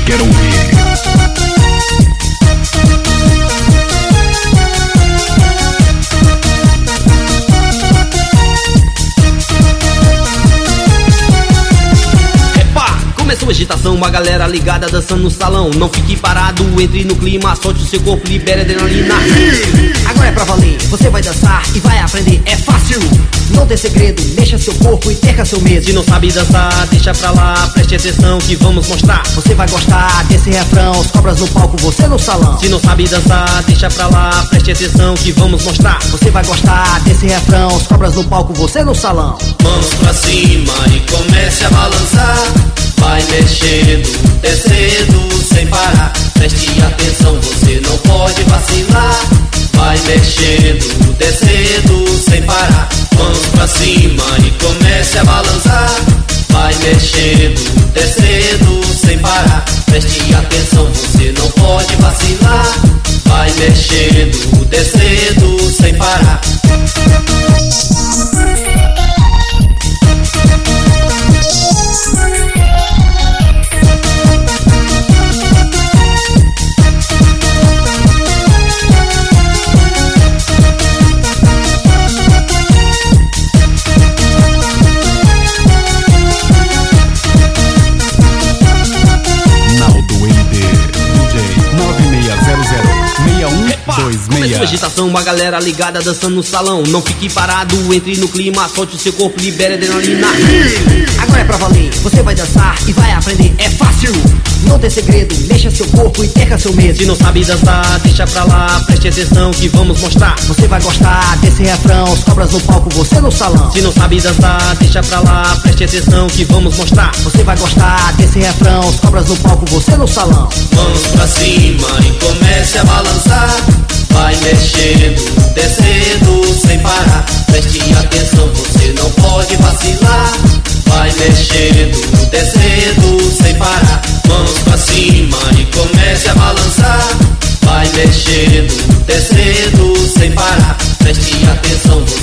quer ouvir. Começou a agitação, uma galera ligada dançando no salão. Não fique parado, entre no clima, solte o seu corpo, libere adrenalina. Agora é pra valer, você vai dançar e vai aprender, é fácil. Não tem segredo, mexa seu corpo e perca seu medo. Se não sabe dançar, deixa pra lá, preste atenção que vamos mostrar. Você vai gostar desse refrão, os cobras no palco, você no salão. Se não sabe dançar, deixa pra lá, preste atenção que vamos mostrar. Você vai gostar desse refrão, os cobras no palco, você no salão. Mãos pra cima e comece a balançar. Vai mexendo, descendo, sem parar. Preste atenção, você não pode vacilar. Vai mexendo, descendo, sem parar. Mãos pra cima e comece a balançar. Vai mexendo, descendo, sem parar. Preste atenção, você não pode vacilar. Vai mexendo, descendo, sem parar. Começou a agitação, uma galera ligada dançando no salão. Não fique parado, entre no clima, solte o seu corpo, libere adrenalina. Agora é pra valer, você vai dançar e vai aprender, é fácil. Não tem segredo, mexa seu corpo e perca seu medo. Se não sabe dançar, deixa pra lá, preste atenção que vamos mostrar. Você vai gostar desse refrão, os cobras no palco, você no salão. Se não sabe dançar, deixa pra lá, preste atenção que vamos mostrar. Você vai gostar desse refrão, os cobras no palco, você no salão. Mãos pra cima e comece a balançar. Vai mexendo, descendo, sem parar. Preste atenção, você não pode vacilar. Vai mexendo, descendo, sem parar. Mãos pra cima e comece a balançar. Vai mexendo, descendo, sem parar. Preste atenção, você